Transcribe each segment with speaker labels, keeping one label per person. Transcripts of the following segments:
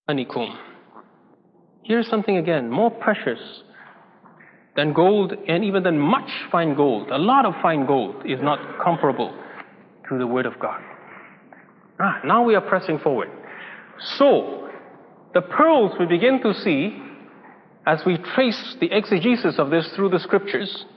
Speaker 1: honeycomb. Here's something again, more precious than gold and even than much fine gold. A lot of fine gold is not comparable to the Word of God. Now we are pressing forward. So, the pearls we begin to see as we trace the exegesis of this through the Scriptures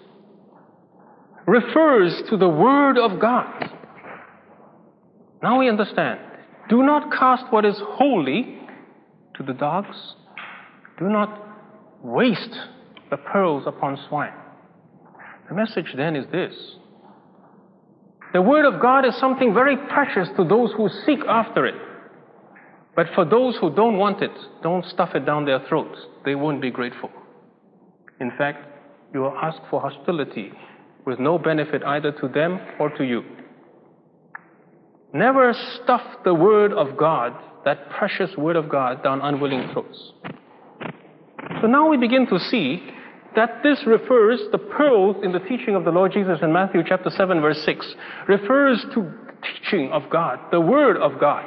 Speaker 1: refers to the Word of God. Now we understand. Do not cast what is holy to the dogs. Do not waste the pearls upon swine. The message then is this. The Word of God is something very precious to those who seek after it. But for those who don't want it, don't stuff it down their throats. They won't be grateful. In fact, you will ask for hostility with no benefit either to them or to you. Never stuff the Word of God, that precious Word of God, down unwilling throats. So now we begin to see that this refers, the pearls in the teaching of the Lord Jesus in Matthew chapter 7 verse 6, refers to the teaching of God, the Word of God.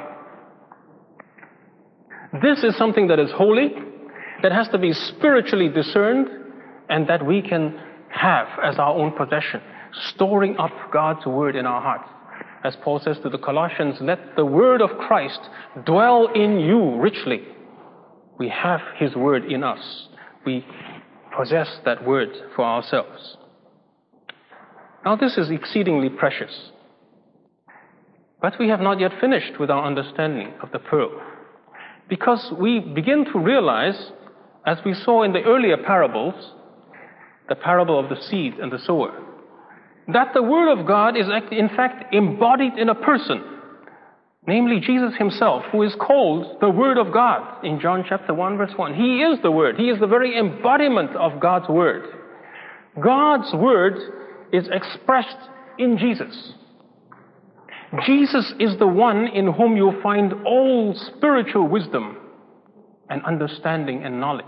Speaker 1: This is something that is holy, that has to be spiritually discerned, and that we can have as our own possession, storing up God's Word in our hearts. As Paul says to the Colossians, let the Word of Christ dwell in you richly. We have His Word in us. We possess that Word for ourselves. Now this is exceedingly precious. But we have not yet finished with our understanding of the pearl. Because we begin to realize, as we saw in the earlier parables, the parable of the seed and the sower, that the Word of God is in fact embodied in a person, namely Jesus Himself, who is called the Word of God in John chapter 1 verse 1. He is the Word. He is the very embodiment of God's Word. God's Word is expressed in Jesus. Jesus is the one in whom you find all spiritual wisdom and understanding and knowledge.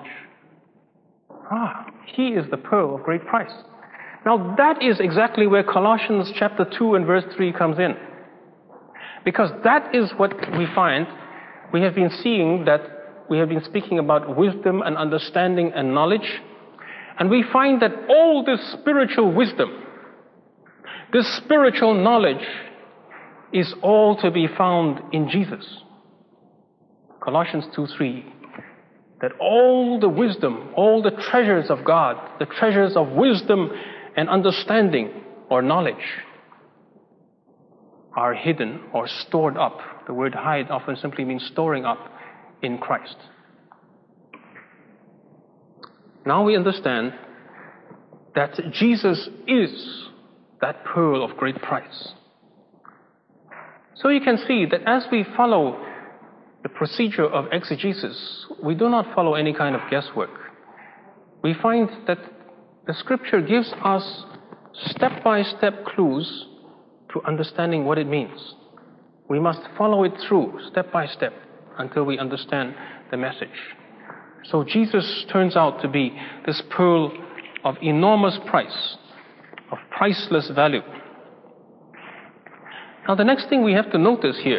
Speaker 1: He is the pearl of great price. Now that is exactly where Colossians chapter 2 and verse 3 comes in. Because that is what we find. We have been seeing that we have been speaking about wisdom and understanding and knowledge. And we find that all this spiritual wisdom, this spiritual knowledge, is all to be found in Jesus. Colossians 2:3. That all the wisdom, all the treasures of God, the treasures of wisdom and understanding or knowledge, are hidden or stored up. The word hide often simply means storing up in Christ. Now we understand that Jesus is that pearl of great price. So you can see that as we follow the procedure of exegesis, we do not follow any kind of guesswork. We find that the Scripture gives us step-by-step clues to understanding what it means. We must follow it through step by step until we understand the message. So Jesus turns out to be this pearl of enormous price, of priceless value. Now the next thing we have to notice here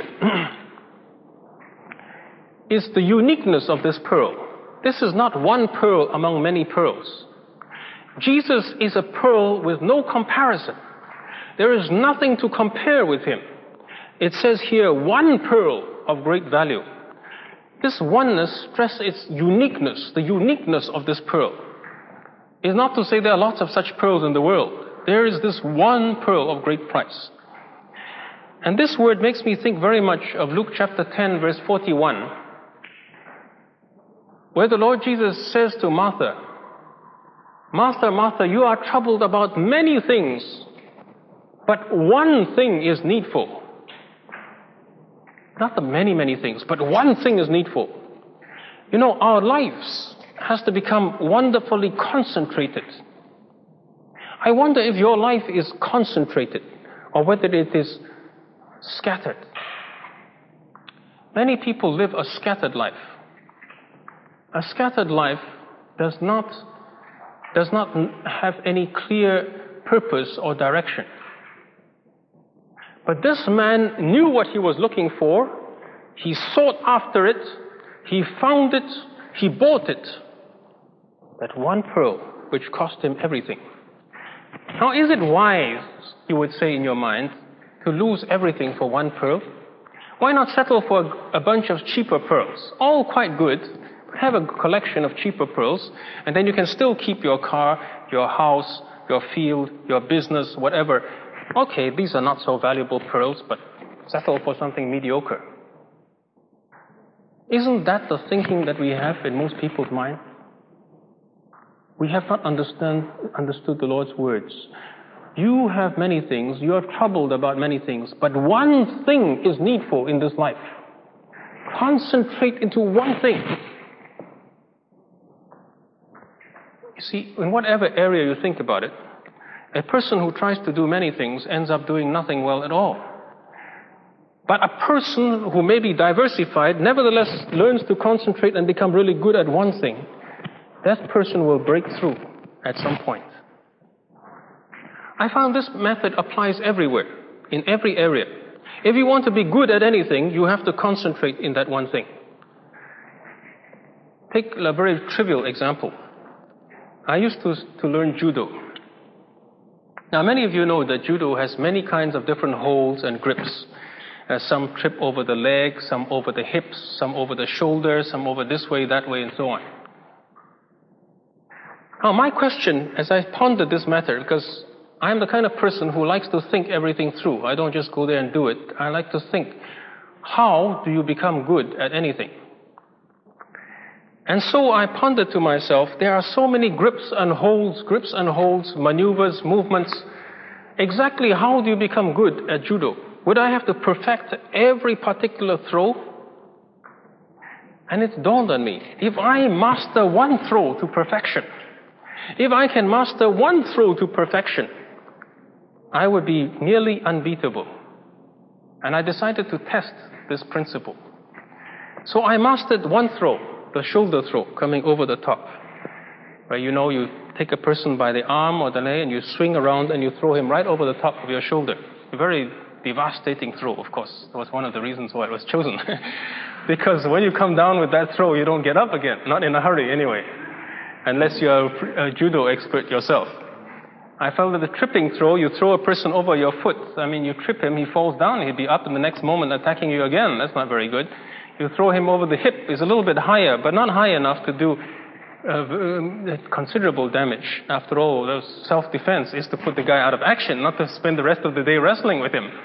Speaker 1: is the uniqueness of this pearl. This is not one pearl among many pearls. Jesus is a pearl with no comparison. There is nothing to compare with Him. It says here, one pearl of great value. This oneness stresses its uniqueness, the uniqueness of this pearl. It's not to say there are lots of such pearls in the world. There is this one pearl of great price. And this word makes me think very much of Luke chapter 10, verse 41, where the Lord Jesus says to Martha, Martha, Martha, you are troubled about many things, but one thing is needful. Not the many, many things, but one thing is needful. You know, our lives has to become wonderfully concentrated. I wonder if your life is concentrated or whether it is scattered. Many people live a scattered life. A scattered life does not have any clear purpose or direction. But this man knew what he was looking for. He sought after it. He found it, he bought it. That one pearl, which cost him everything. Now, is it wise, you would say in your mind, to lose everything for one pearl? Why not settle for a bunch of cheaper pearls? All quite good. Have a collection of cheaper pearls, and then you can still keep your car, your house, your field, your business, whatever. Okay, these are not so valuable pearls, but settle for something mediocre. Isn't that the thinking that we have in most people's minds? We have not understood the Lord's words. You have many things, you are troubled about many things, but one thing is needful in this life. Concentrate into one thing. You see, in whatever area you think about it, a person who tries to do many things ends up doing nothing well at all. But a person who may be diversified, nevertheless learns to concentrate and become really good at one thing, that person will break through at some point. I found this method applies everywhere, in every area. If you want to be good at anything, you have to concentrate in that one thing. Take a very trivial example. I used to learn judo. Now, many of you know that judo has many kinds of different holds and grips. Some trip over the leg, some over the hips, some over the shoulder, some over this way, that way, and so on. Now, my question, as I pondered this matter, because I'm the kind of person who likes to think everything through. I don't just go there and do it. I like to think, how do you become good at anything? And so I pondered to myself, there are so many grips and holds, maneuvers, movements. Exactly how do you become good at judo? Would I have to perfect every particular throw? And it dawned on me, if I master one throw to perfection, if I can master one throw to perfection, I would be nearly unbeatable. And I decided to test this principle. So I mastered one throw, the shoulder throw, coming over the top. Right, you take a person by the arm or the leg and you swing around and you throw him right over the top of your shoulder. A very devastating throw, of course. That was one of the reasons why it was chosen. Because when you come down with that throw, you don't get up again. Not in a hurry, anyway. Unless you're a judo expert yourself. I felt that the tripping throw, you throw a person over your foot. I mean, you trip him, he falls down, he'll be up in the next moment attacking you again. That's not very good. You throw him over the hip, it's a little bit higher, but not high enough to do considerable damage. After all, self-defense is to put the guy out of action, not to spend the rest of the day wrestling with him.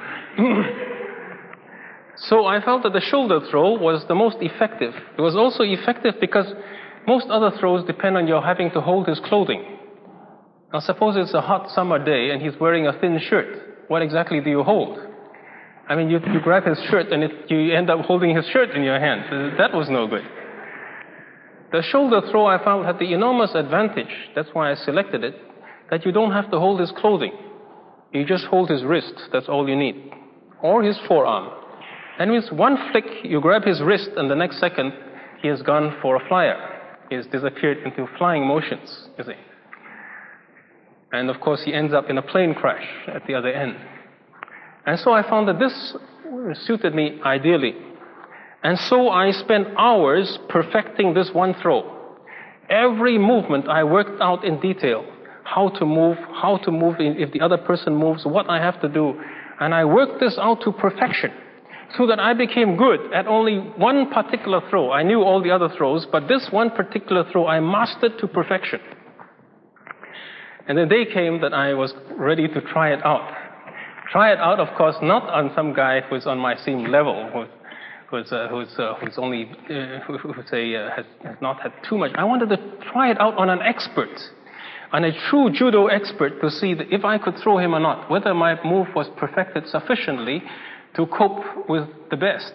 Speaker 1: So I felt that the shoulder throw was the most effective. It was also effective because most other throws depend on your having to hold his clothing. Now suppose it's a hot summer day and he's wearing a thin shirt. What exactly do you hold? I mean, you grab his shirt and you end up holding his shirt in your hand. That was no good. The shoulder throw I found had the enormous advantage, that's why I selected it, that you don't have to hold his clothing. You just hold his wrist, that's all you need. Or his forearm. And with one flick, you grab his wrist and the next second, he has gone for a flyer. He has disappeared into flying motions, you see. And of course, he ends up in a plane crash at the other end. And so I found that this suited me ideally. And so I spent hours perfecting this one throw. Every movement I worked out in detail. How to move if the other person moves, what I have to do. And I worked this out to perfection. So that I became good at only one particular throw. I knew all the other throws, but this one particular throw I mastered to perfection. And the day came that I was ready to try it out. Try it out, of course, not on some guy who's on my same level, who's has not had too much. I wanted to try it out on an expert, on a true judo expert, to see that if I could throw him or not, whether my move was perfected sufficiently to cope with the best.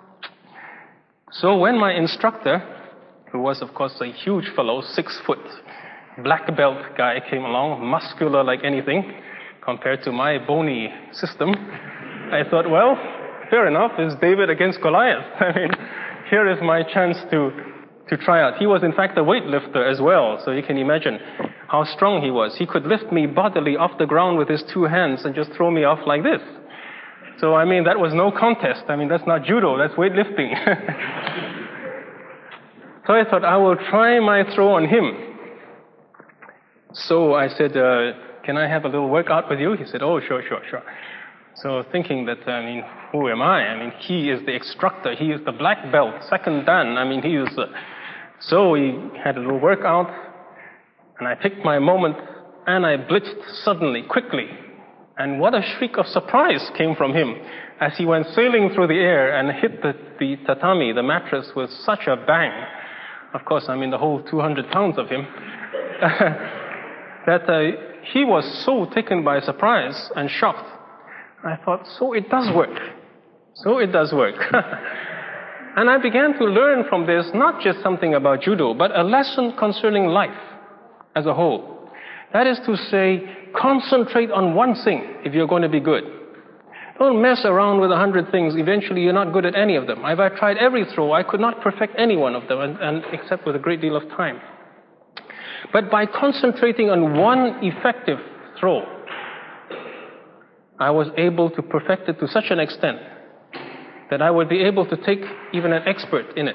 Speaker 1: So when my instructor, who was of course a huge fellow, 6 foot, black belt guy came along, muscular like anything, compared to my bony system, I thought, well, fair enough, it's David against Goliath. I mean, here is my chance to try out. He was in fact a weightlifter as well, so you can imagine how strong he was. He could lift me bodily off the ground with his 2 hands and just throw me off like this. So, I mean, that was no contest. I mean, that's not judo, that's weightlifting. So I thought I will try my throw on him. So I said, can I have a little workout with you? He said, oh, sure. So thinking that, who am I? He is the instructor. He is the black belt, second dan. He is... So we had a little workout, and I picked my moment, and I blitzed suddenly, quickly. And what a shriek of surprise came from him as he went sailing through the air and hit the tatami, the mattress, with such a bang. Of course, the whole 200 pounds of him, that he was so taken by surprise and shocked. I thought, so it does work. And I began to learn from this not just something about judo, but a lesson concerning life as a whole. That is to say, concentrate on one thing if you're going to be good. Don't mess around with 100 things. Eventually you're not good at any of them. If I tried every throw, I could not perfect any one of them, and except with a great deal of time. But by concentrating on one effective throw, I was able to perfect it to such an extent that I would be able to take even an expert in it.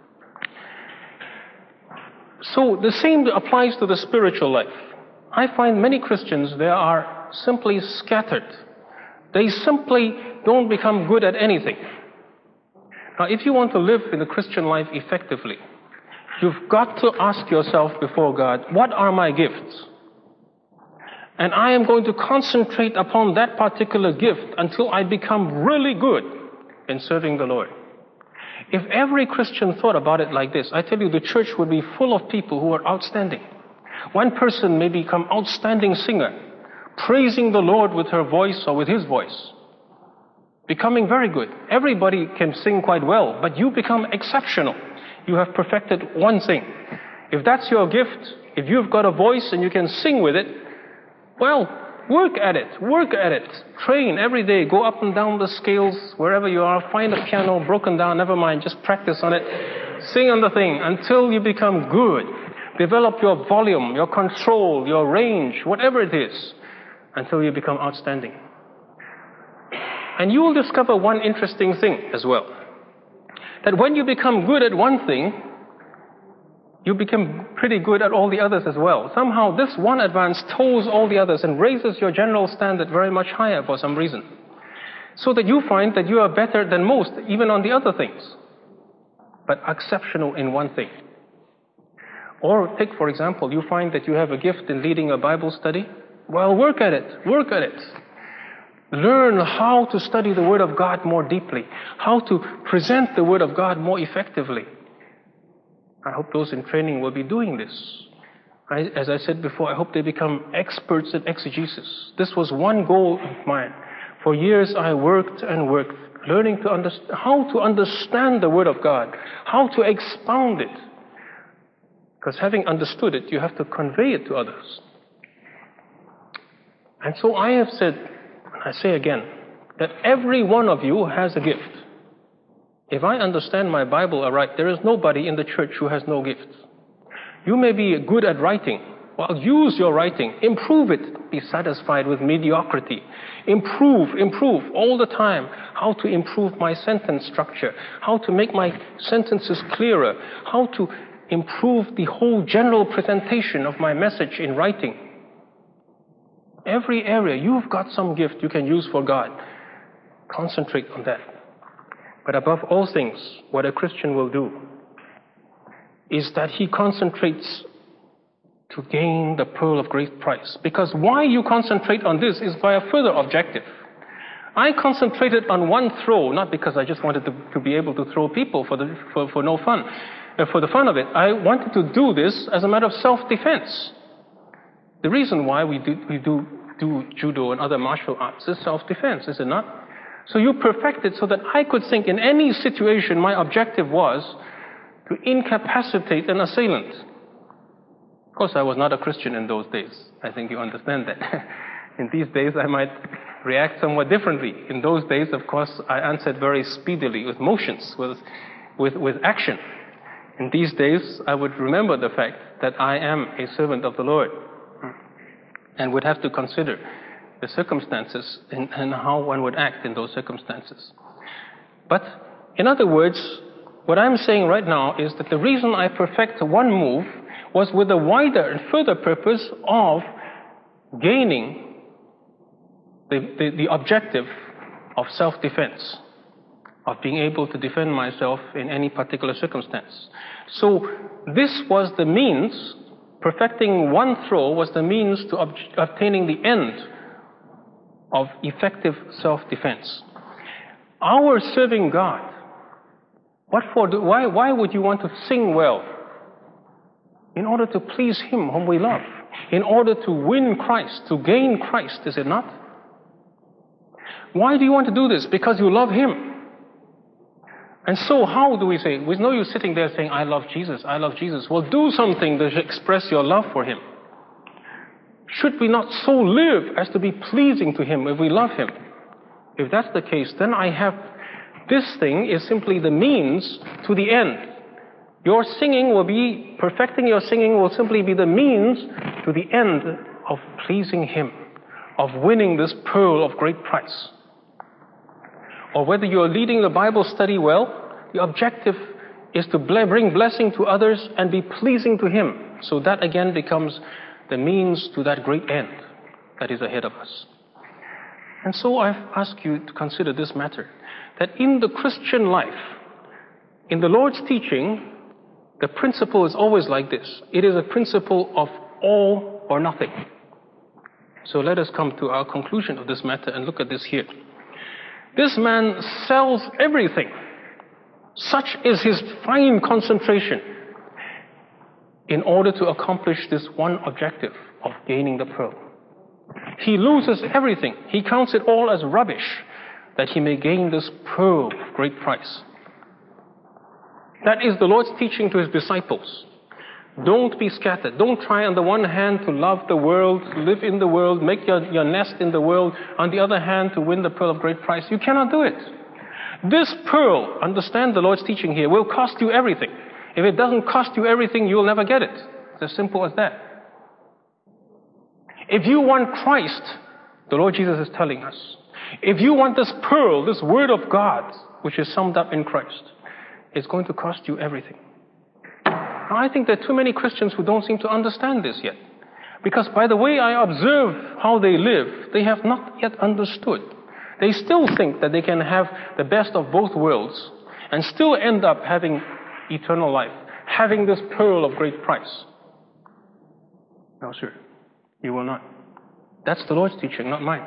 Speaker 1: So the same applies to the spiritual life. I find many Christians, they are simply scattered. They simply don't become good at anything. Now, if you want to live in the Christian life effectively, you've got to ask yourself before God, what are my gifts? And I am going to concentrate upon that particular gift until I become really good in serving the Lord. If every Christian thought about it like this, I tell you, the church would be full of people who are outstanding. One person may become outstanding singer, praising the Lord with her voice or with his voice, becoming very good. Everybody can sing quite well, but you become exceptional. You have perfected one thing. If that's your gift, if you've got a voice and you can sing with it, well, work at it. Train every day. Go up and down the scales, wherever you are. Find a piano broken down, never mind. Just practice on it. Sing on the thing until you become good. Develop your volume, your control, your range, whatever it is, until you become outstanding. And you will discover one interesting thing as well. That when you become good at one thing, you become pretty good at all the others as well. Somehow this one advance tows all the others and raises your general standard very much higher for some reason. So that you find that you are better than most, even on the other things, but exceptional in one thing. Or take, for example, you find that you have a gift in leading a Bible study. Well, work at it. Learn how to study the Word of God more deeply, how to present the Word of God more effectively. I hope those in training will be doing this. As I said before, I hope they become experts in exegesis. This was one goal of mine. For years I worked, learning how to understand the Word of God, how to expound it. Because having understood it, you have to convey it to others. And so I have said, and I say again, that every one of you has a gift. If I understand my Bible aright, there is nobody in the church who has no gifts. You may be good at writing. Well, use your writing. Improve it. Be satisfied with mediocrity. Improve all the time. How to improve my sentence structure. How to make my sentences clearer. How to improve the whole general presentation of my message in writing. Every area, you've got some gift you can use for God. Concentrate on that. But above all things, what a Christian will do is that he concentrates to gain the pearl of great price. Because why you concentrate on this is by a further objective. I concentrated on one throw, not because I just wanted to be able to throw people for no fun, for the fun of it. I wanted to do this as a matter of self-defense. The reason why we do judo and other martial arts is self-defense, is it not? So you perfect it so that I could think in any situation my objective was to incapacitate an assailant. Of course, I was not a Christian in those days. I think you understand that. In these days, I might react somewhat differently. In those days, of course, I answered very speedily with motions, with action. In these days, I would remember the fact that I am a servant of the Lord and would have to consider the circumstances and how one would act in those circumstances. But, in other words, what I'm saying right now is that the reason I perfect one move was with a wider and further purpose of gaining the objective of self-defense, of being able to defend myself in any particular circumstance. So this was the means, perfecting one throw was the means to obtaining the end of effective self-defense. Our serving God, what for? Why would you want to sing well? In order to please Him whom we love. In order to win Christ, to gain Christ, is it not? Why do you want to do this? Because you love Him. And so how do we say? We know you sitting there saying, I love Jesus, I love Jesus. Well, do something to express your love for Him. Should we not so live as to be pleasing to Him if we love Him? If that's the case, then this thing is simply the means to the end. Your singing will be, perfecting your singing will simply be the means to the end of pleasing Him, of winning this pearl of great price. Or whether you are leading the Bible study well, the objective is to bring blessing to others and be pleasing to Him. So that again becomes the means to that great end that is ahead of us. And so I've asked you to consider this matter, that in the Christian life, in the Lord's teaching, the principle is always like this. It is a principle of all or nothing. So let us come to our conclusion of this matter and look at this here. This man sells everything. Such is his fine concentration in order to accomplish this one objective of gaining the pearl. He loses everything. He counts it all as rubbish that he may gain this pearl of great price. That is the Lord's teaching to His disciples. Don't be scattered. Don't try on the one hand to love the world, to live in the world, make your nest in the world. On the other hand, to win the pearl of great price. You cannot do it. This pearl, understand the Lord's teaching here, will cost you everything. If it doesn't cost you everything, you will never get it. It's as simple as that. If you want Christ, the Lord Jesus is telling us, if you want this pearl, this word of God, which is summed up in Christ, it's going to cost you everything. Now, I think there are too many Christians who don't seem to understand this yet. Because by the way I observe how they live, they have not yet understood. They still think that they can have the best of both worlds and still end up having eternal life, having this pearl of great price. No, sir, you will not. That's the Lord's teaching, not mine.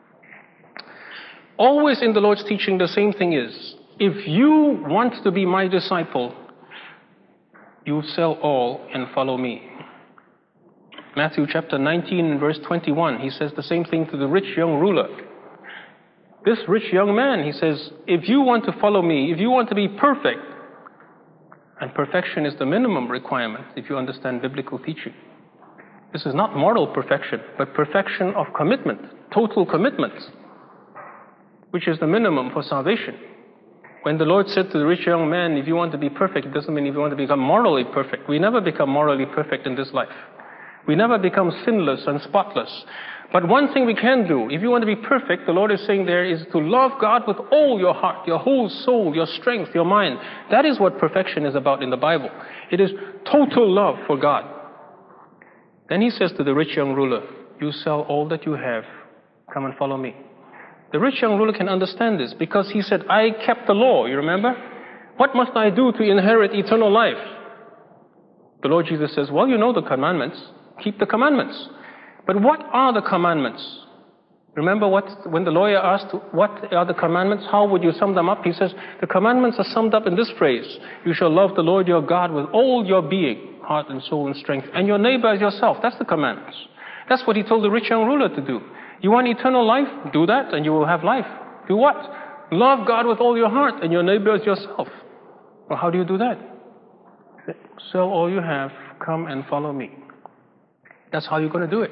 Speaker 1: Always in the Lord's teaching, the same thing is, if you want to be my disciple, you sell all and follow me. Matthew chapter 19 verse 21, He says the same thing to the rich young ruler. This rich young man, He says, if you want to follow me, if you want to be perfect, and perfection is the minimum requirement if you understand biblical teaching. This is not moral perfection, but perfection of commitment, total commitment, which is the minimum for salvation. When the Lord said to the rich young man, if you want to be perfect, it doesn't mean if you want to become morally perfect. We never become morally perfect in this life. We never become sinless and spotless. But one thing we can do, if you want to be perfect, the Lord is saying there, is to love God with all your heart, your whole soul, your strength, your mind. That is what perfection is about in the Bible. It is total love for God. Then He says to the rich young ruler, you sell all that you have, come and follow me. The rich young ruler can understand this because he said, I kept the law, you remember? What must I do to inherit eternal life? The Lord Jesus says, well, you know the commandments. Keep the commandments. But what are the commandments? Remember when the lawyer asked, what are the commandments? How would you sum them up? He says, the commandments are summed up in this phrase. You shall love the Lord your God with all your being, heart and soul and strength, and your neighbor as yourself. That's the commandments. That's what He told the rich young ruler to do. You want eternal life? Do that and you will have life. Do what? Love God with all your heart and your neighbor as yourself. Well, how do you do that? Sell all you have, come and follow me. That's how you're going to do it.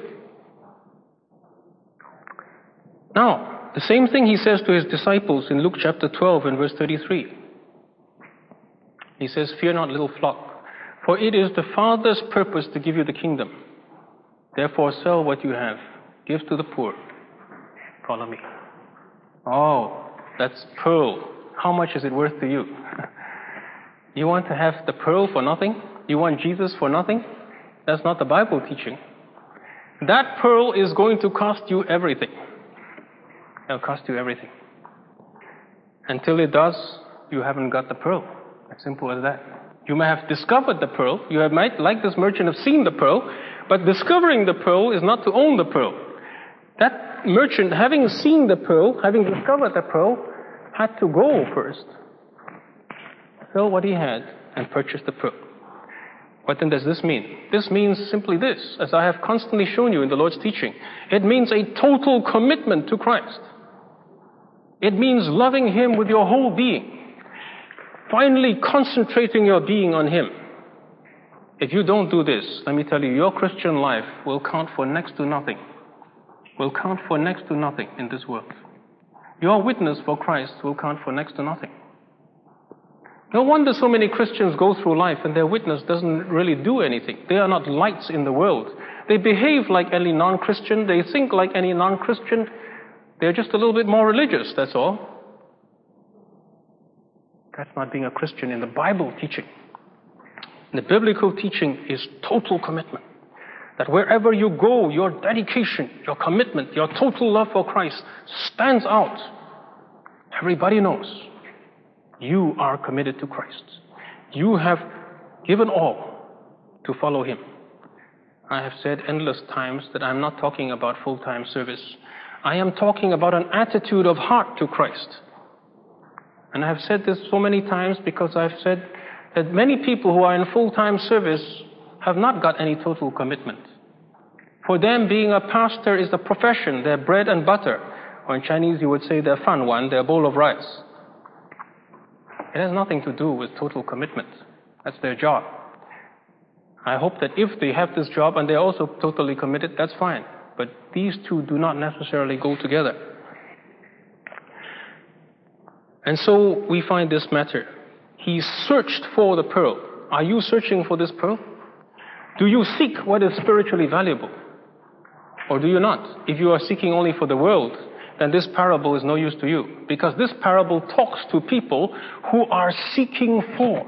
Speaker 1: Now, the same thing He says to His disciples in Luke chapter 12 and verse 33. He says, fear not, little flock, for it is the Father's purpose to give you the kingdom. Therefore, sell what you have. Give to the poor. Follow me. Oh, that's pearl. How much is it worth to you? You want to have the pearl for nothing? You want Jesus for nothing? That's not the Bible teaching. That pearl is going to cost you everything. It'll cost you everything. Until it does, you haven't got the pearl. As simple as that. You may have discovered the pearl. You might, like this merchant, have seen the pearl. But discovering the pearl is not to own the pearl. That merchant, having seen the pearl, having discovered the pearl, had to go first, sell what he had, and purchase the pearl. What then does this mean? This means simply this, as I have constantly shown you in the Lord's teaching. It means a total commitment to Christ. It means loving Him with your whole being. Finally concentrating your being on Him. If you don't do this, let me tell you, your Christian life will count for next to nothing. Will count for next to nothing in this world. Your witness for Christ will count for next to nothing. No wonder so many Christians go through life and their witness doesn't really do anything. They are not lights in the world. They behave like any non-Christian. They think like any non-Christian. They're just a little bit more religious, that's all. That's not being a Christian in the Bible teaching. The biblical teaching is total commitment. That wherever you go, your dedication, your commitment, your total love for Christ stands out. Everybody knows you are committed to Christ. You have given all to follow Him. I have said endless times that I'm not talking about full-time service. I am talking about an attitude of heart to Christ. And I have said this so many times because I've said that many people who are in full-time service have not got any total commitment. For them, being a pastor is the profession, their bread and butter. Or in Chinese, you would say their fan wan, their bowl of rice. It has nothing to do with total commitment. That's their job. I hope that if they have this job and they're also totally committed, that's fine. But these two do not necessarily go together. And so we find this matter. He searched for the pearl. Are you searching for this pearl? Do you seek what is spiritually valuable? Or do you not? If you are seeking only for the world, then this parable is no use to you. Because this parable talks to people who are seeking for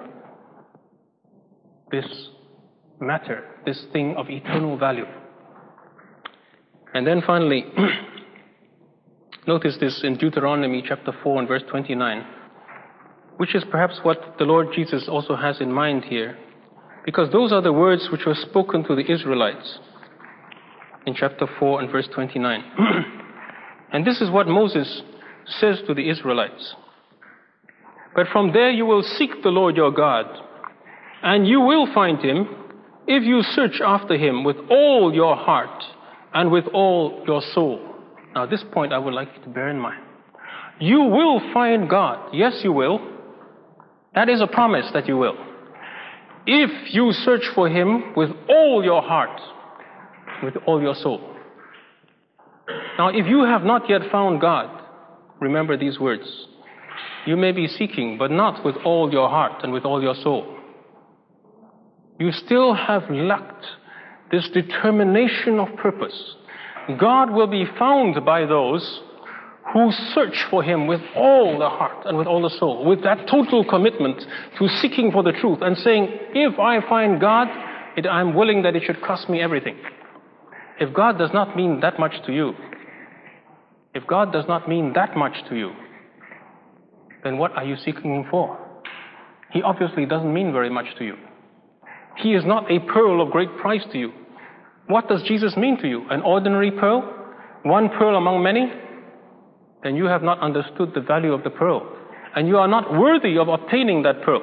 Speaker 1: this matter, this thing of eternal value. And then finally, notice this in Deuteronomy chapter 4 and verse 29, which is perhaps what the Lord Jesus also has in mind here. Because those are the words which were spoken to the Israelites in chapter 4 and verse 29. And this is what Moses says to the Israelites. But from there you will seek the Lord your God, and you will find Him if you search after Him with all your heart and with all your soul. Now this point I would like you to bear in mind. You will find God. Yes, you will. That is a promise that you will. If you search for Him with all your heart, with all your soul. Now, if you have not yet found God, remember these words. You may be seeking, but not with all your heart and with all your soul. You still have lacked this determination of purpose. God will be found by those who search for Him with all the heart and with all the soul, with that total commitment to seeking for the truth and saying, if I find God, I'm willing that it should cost me everything. If God does not mean that much to you, if God does not mean that much to you, then what are you seeking Him for? He obviously doesn't mean very much to you. He is not a pearl of great price to you. What does Jesus mean to you? An ordinary pearl? One pearl among many? Then you have not understood the value of the pearl. And you are not worthy of obtaining that pearl.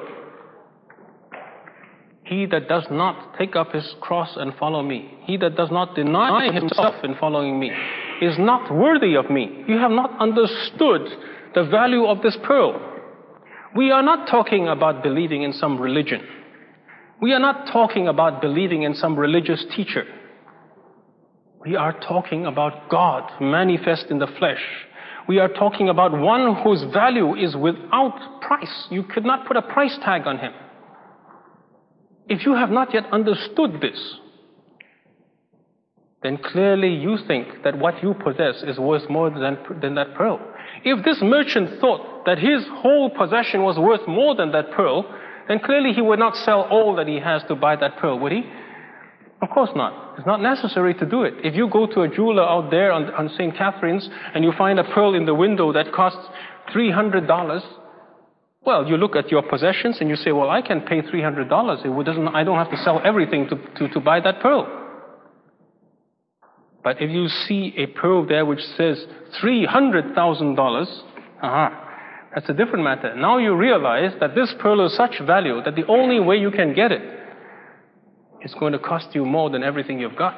Speaker 1: He that does not take up his cross and follow me, he that does not deny himself in following me, is not worthy of me. You have not understood the value of this pearl. We are not talking about believing in some religion. We are not talking about believing in some religious teacher. We are talking about God manifest in the flesh. We are talking about one whose value is without price. You could not put a price tag on Him. If you have not yet understood this, then clearly you think that what you possess is worth more than that pearl. If this merchant thought that his whole possession was worth more than that pearl, then clearly he would not sell all that he has to buy that pearl, would he? Of course not. It's not necessary to do it. If you go to a jeweler out there on St. Catherine's and you find a pearl in the window that costs $300, well, you look at your possessions and you say, well, I can pay $300. I don't have to sell everything to buy that pearl. But if you see a pearl there which says $300,000, that's a different matter. Now you realize that this pearl is such value that the only way you can get it is going to cost you more than everything you've got.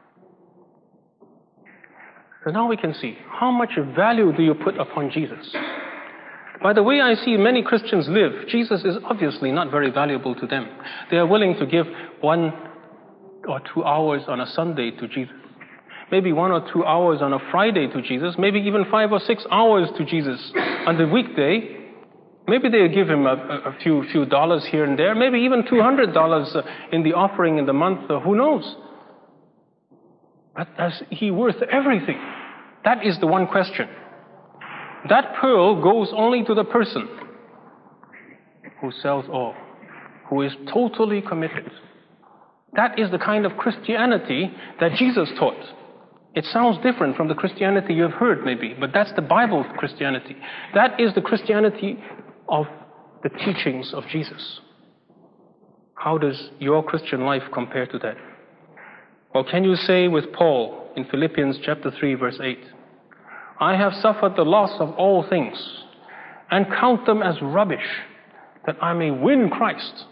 Speaker 1: So now we can see, how much value do you put upon Jesus? By the way I see many Christians live, Jesus is obviously not very valuable to them. They are willing to give 1 or 2 hours on a Sunday to Jesus. Maybe 1 or 2 hours on a Friday to Jesus. Maybe even 5 or 6 hours to Jesus on the weekday. Maybe they'll give him a few dollars here and there. Maybe even $200 in the offering in the month. Who knows? But is he worth everything? That is the one question. That pearl goes only to the person who sells all, who is totally committed. That is the kind of Christianity that Jesus taught. It sounds different from the Christianity you have heard maybe, but that's the Bible Christianity. That is the Christianity of the teachings of Jesus. How does your Christian life compare to that? Well, can you say with Paul in Philippians chapter 3 verse 8, I have suffered the loss of all things and count them as rubbish that I may win Christ.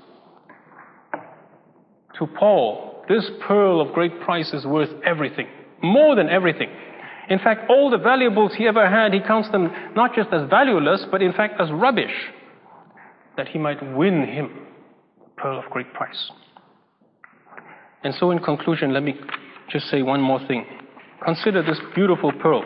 Speaker 1: To Paul, this pearl of great price is worth everything, more than everything. In fact, all the valuables he ever had, he counts them not just as valueless, but in fact as rubbish, that he might win him, the pearl of great price. And so in conclusion, let me just say one more thing. Consider this beautiful pearl.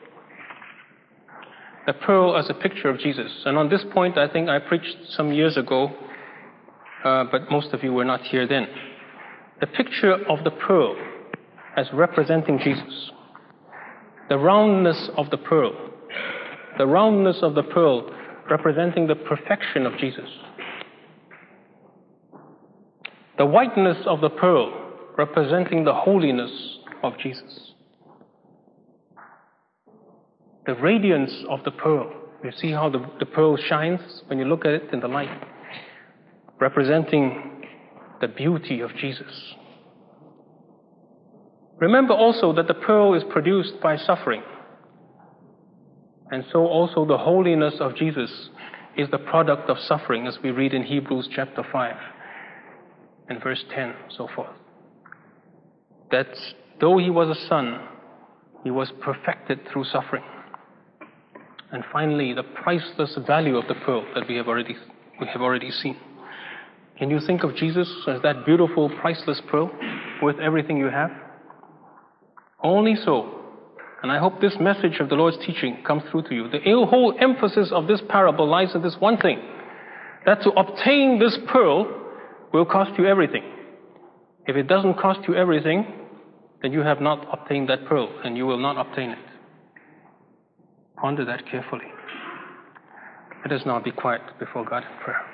Speaker 1: The pearl as a picture of Jesus. And on this point, I think I preached some years ago, but most of you were not here then. The picture of the pearl as representing Jesus. The roundness of the pearl. The roundness of the pearl representing the perfection of Jesus. The whiteness of the pearl representing the holiness of Jesus. The radiance of the pearl. You see how the pearl shines when you look at it in the light. Representing the beauty of Jesus. Remember also that the pearl is produced by suffering. And so also the holiness of Jesus is the product of suffering, as we read in Hebrews chapter 5 and verse 10, so forth. That though he was a son, he was perfected through suffering. And finally, the priceless value of the pearl that we have already seen. Can you think of Jesus as that beautiful, priceless pearl worth everything you have? Only so. And I hope this message of the Lord's teaching comes through to you. The whole emphasis of this parable lies in this one thing. That to obtain this pearl will cost you everything. If it doesn't cost you everything, then you have not obtained that pearl, and you will not obtain it. Ponder that carefully. Let us now be quiet before God in prayer.